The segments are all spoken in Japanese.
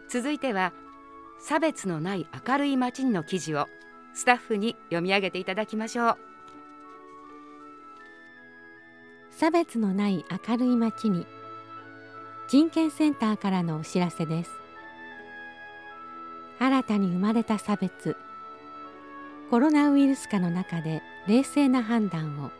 続いては差別のない明るい街にの記事をスタッフに読み上げていただきましょう。 差別のない明るい街に、人権センターからのお知らせです。新たに生まれた差別。コロナウイルス禍の中で冷静な判断を。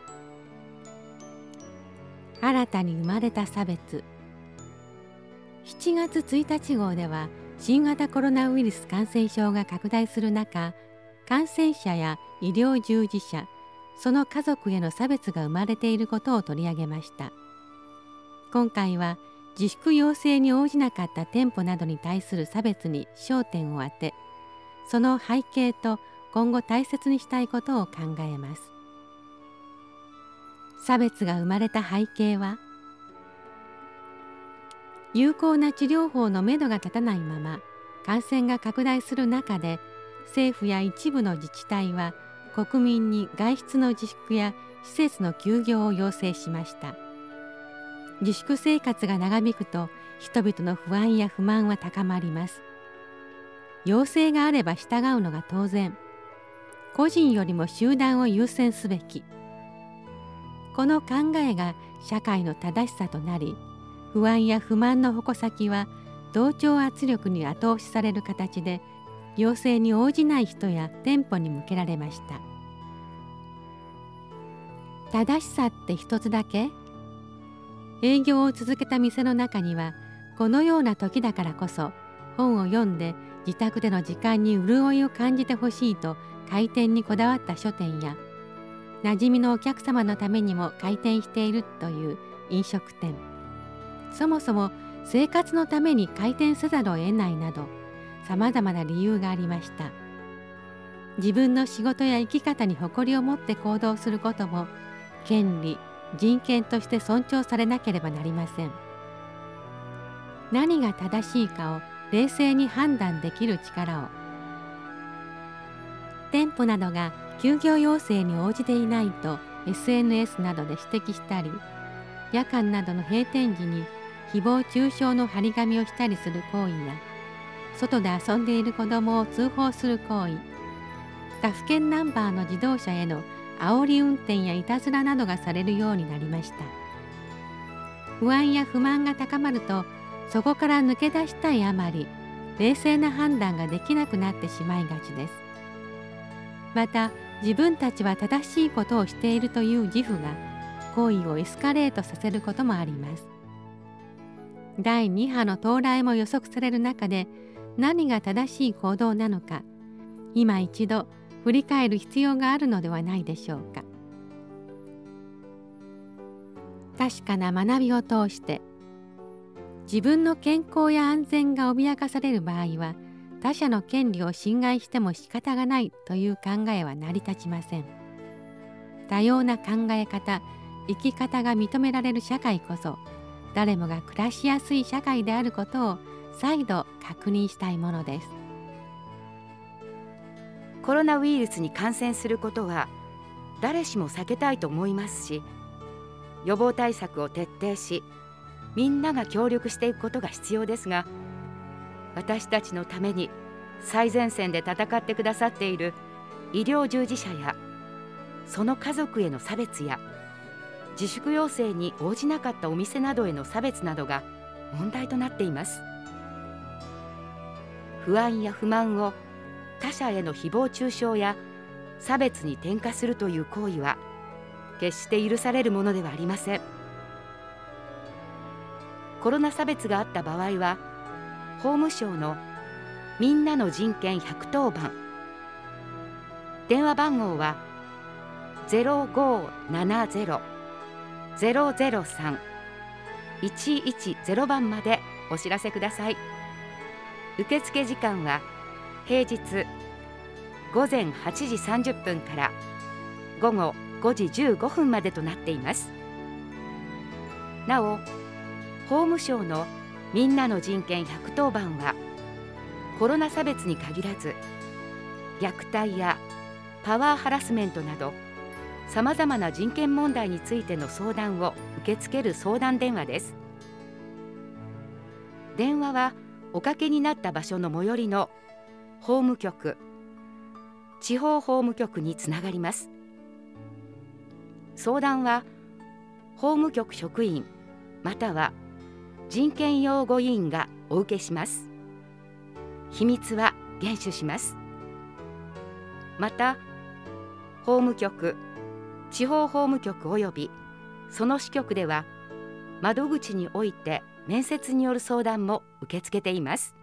新たに生まれた差別。7月1日号では新型コロナウイルス感染症が拡大する中、感染者や医療従事者、その家族への差別が生まれていることを取り上げました。今回は自粛要請に応じなかった店舗などに対する差別に焦点を当て、その背景と今後大切にしたいことを考えます。差別が生まれた背景は、有効な治療法のめどが立たないまま感染が拡大する中で、政府や一部の自治体は国民に外出の自粛や施設の休業を要請しました。自粛生活が長引くと人々の不安や不満は高まります。要請があれば従うのが当然。個人よりも集団を優先すべき。この考えが社会の正しさとなり、不安や不満の矛先は同調圧力に後押しされる形で、要請に応じない人や店舗に向けられました。正しさって一つだけ？営業を続けた店の中には、このような時だからこそ本を読んで自宅での時間に潤いを感じてほしいと開店にこだわった書店や、馴染みのお客様のためにも開店しているという飲食店、そもそも生活のために開店せざるを得ないなど、さまざまな理由がありました。自分の仕事や生き方に誇りを持って行動することも権利、人権として尊重されなければなりません。何が正しいかを冷静に判断できる力を。店舗などが休業要請に応じていないと SNS などで指摘したり、夜間などの閉店時に誹謗中傷の張り紙をしたりする行為や、外で遊んでいる子どもを通報する行為、他府県ナンバーの自動車への煽り運転やいたずらなどがされるようになりました。不安や不満が高まると、そこから抜け出したいあまり、冷静な判断ができなくなってしまいがちです。また、自分たちは正しいことをしているという自負が行為をエスカレートさせることもあります。第2波の到来も予測される中で、何が正しい行動なのか、今一度振り返る必要があるのではないでしょうか。確かな学びを通して、自分の健康や安全が脅かされる場合は、他者の権利を侵害しても仕方がないという考えは成り立ちません。多様な考え方、生き方が認められる社会こそ、誰もが暮らしやすい社会であることを再度確認したいものです。 コロナウイルスに感染することは誰しも避けたいと思いますし、予防対策を徹底し、みんなが協力していくことが必要ですが、私たちのために最前線で戦ってくださっている医療従事者やその家族への差別や、自粛要請に応じなかったお店などへの差別などが問題となっています。不安や不満を他者への誹謗中傷や差別に転化するという行為は決して許されるものではありません。コロナ差別があった場合は、法務省のみんなの人権110番、電話番号は 0570-003-110 番までお知らせください。受付時間は平日午前8時30分から午後5時15分までとなっています。なお、法務省のみんなの人権110番はコロナ差別に限らず、虐待やパワーハラスメントなどさまざまな人権問題についての相談を受け付ける相談電話です。電話はおかけになった場所の最寄りの法務局、地方法務局につながります。相談は法務局職員または人権擁護委員がお受けします。秘密は厳守します。また法務局、地方法務局及びその支局では窓口において面接による相談も受け付けています。